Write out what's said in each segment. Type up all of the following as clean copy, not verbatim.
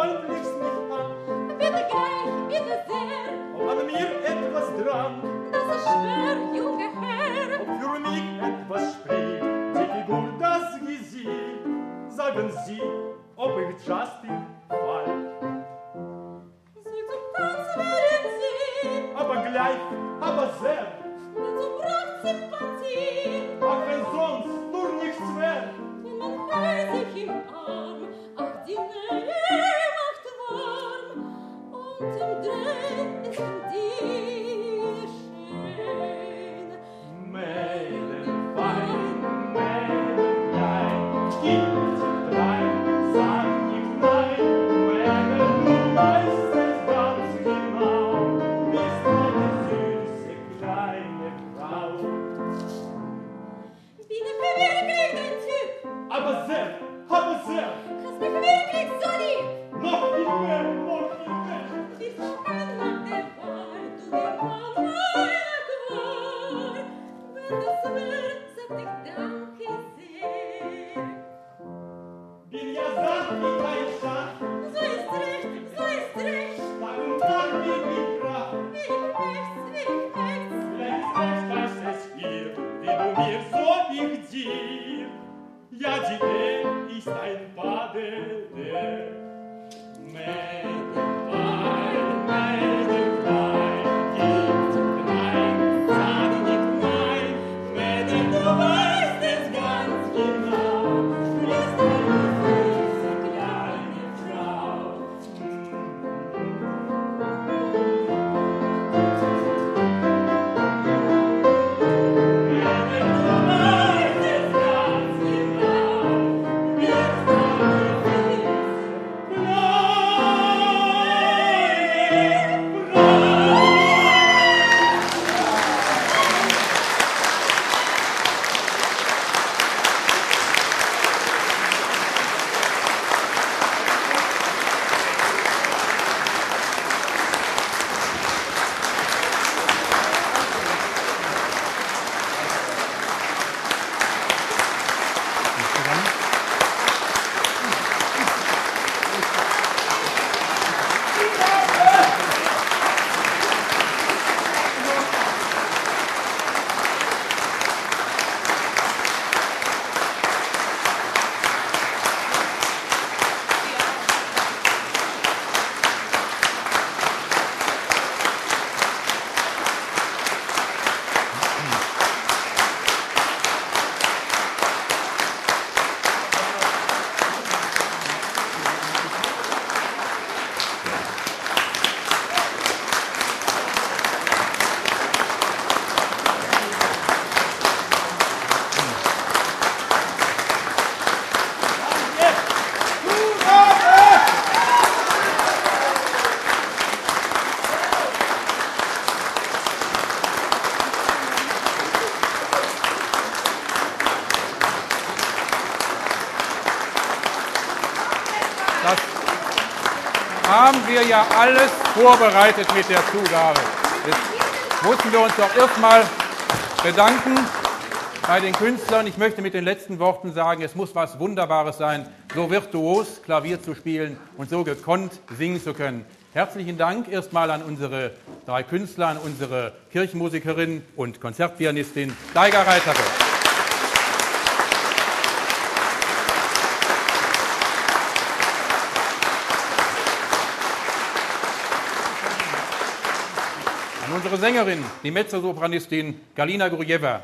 freundlichst mich an. Bitte gleich, bitte sehr. Ob an mir etwas dran, Das ist schwer, junger Herr. ob für mich etwas spricht, die Figur, das Gesicht, sagen Sie, ob ich Justin falsch. Sie zum Tanz wollen Sie, Aber gleich, aber sehr, dazu braucht Sympathie. ach wenn sonst nur nichts wär. Wenn man hält sich im Arm, ach die Nähe macht warm. Und im Dreh ist in dir schön. Mädel fein, Mädel klein, gibt drein, sag ihm nein. Mädel, du weißt es ganz genau, bist eine süße kleine Frau. Bin ich wirklich dein Typ? Aber sehr, aber sehr, Hast mich wirklich so lieb? noch viel mehr, noch viel mehr. Wir fangen nach der Wahl, du mir Mann meiner Qual. Wenn das wär, sagt ich danke sehr. Bin ja satt wie kein Schach, So ist recht, so ist recht. Tag und Tag wie die Pracht. Wie ich möcht's. Vielleicht weiß es hier, wie du mir, so ich dir. Ja, die Ehe ist ein Bade der Mädel klein, gibt nein, sag nicht nein. Mädel, du weißt es ganz genau, bist eine süße kleine Frau. Das haben wir ja alles vorbereitet mit der Zugabe. Jetzt mussten wir uns doch erstmal bedanken bei den Künstlern. Ich möchte mit den letzten Worten sagen, es muss was Wunderbares sein, so virtuos Klavier zu spielen und so gekonnt singen zu können. Herzlichen Dank erstmal an unsere 3 Künstler, an unsere Kirchenmusikerin und Konzertpianistin Daiga Reitere. An unsere Sängerin, die Mezzosopranistin Galina Gurjeva.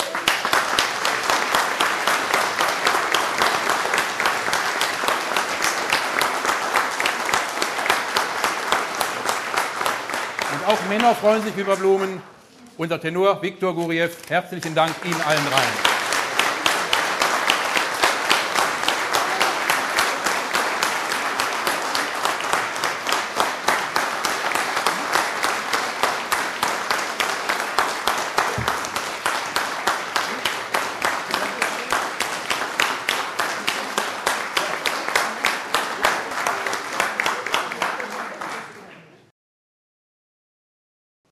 Und auch Männer freuen sich über Blumen. Unser Tenor Viktor Guriev. Herzlichen Dank Ihnen allen dreien.